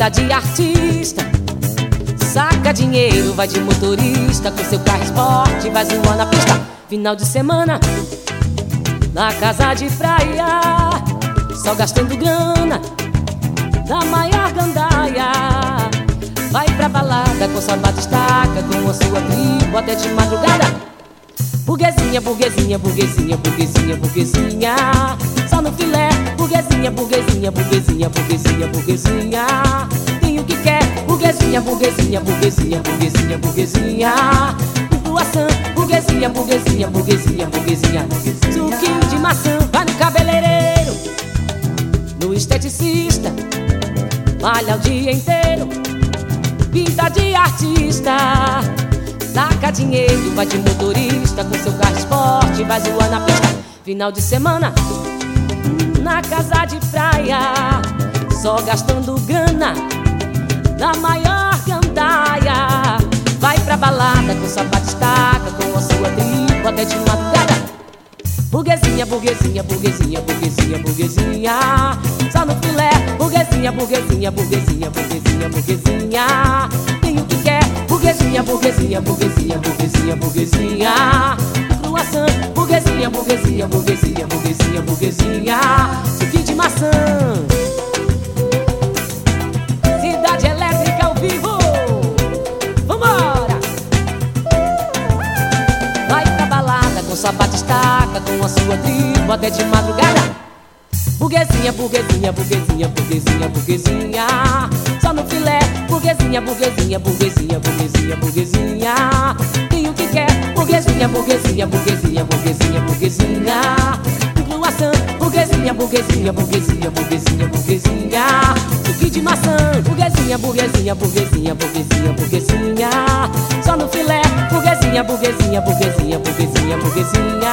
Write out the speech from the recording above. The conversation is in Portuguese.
Vida de artista, saca dinheiro, vai de motorista com seu carro esporte, vai zoando na pista. Final de semana, na casa de praia, só gastando grana, na maior gandaia. Vai pra balada com sua batistaca, com a sua tribo até de madrugada. Burguesinha, burguesinha, burguesinha, burguesinha, burguesinha, só no filé. Burguesinha, burguesinha, burguesinha, burguesinha, burguesinha, tem o que quer. Burguesinha, burguesinha, burguesinha, burguesinha, burguesia, doação. Burguesinha, burguesinha, burguesinha, burguesia, suquinho de maçã. Vai no cabeleireiro, no esteticista, malha o dia inteiro. Vida de artista, saca dinheiro, vai de motorista com seu carro esporte, vai zoando na pista. Final de semana, na casa de praia, só gastando grana, na maior gandaia. Vai pra balada com sua batistaca, com a sua tribo até de madrugada. Burguesinha, burguesinha, burguesinha, burguesinha, burguesinha, só no filé. Burguesinha, burguesinha, burguesinha, burguesinha, burguesinha, tem o que quer. Burguesinha, burguesinha, burguesinha, burguesinha, burguesinha, croissant. Burguesinha, burguesinha, burguesinha, burguesinha, burguesinha, suquinho de maçã. Cidade Elétrica ao vivo, vambora! Vai pra balada com sua batistaca, com a sua tribo até de madrugada. Burguesinha, burguesinha, burguesinha, burguesinha, burguesinha, só no filé. Burguesinha, burguesinha, burguesinha, burguesinha, burguesinha, tem o que quer. Burguesinha, burguesinha, burguesinha, burguesinha, burguesinha, croissant. Burguesinha, burguesinha, burguesinha, burguesinha, burguesinha, suquinho de maçã. Burguesinha, burguesinha, burguesinha, burguesinha, burguesinha, só no filé. Burguesinha, burguesinha, burguesinha, burguesinha, burguesinha,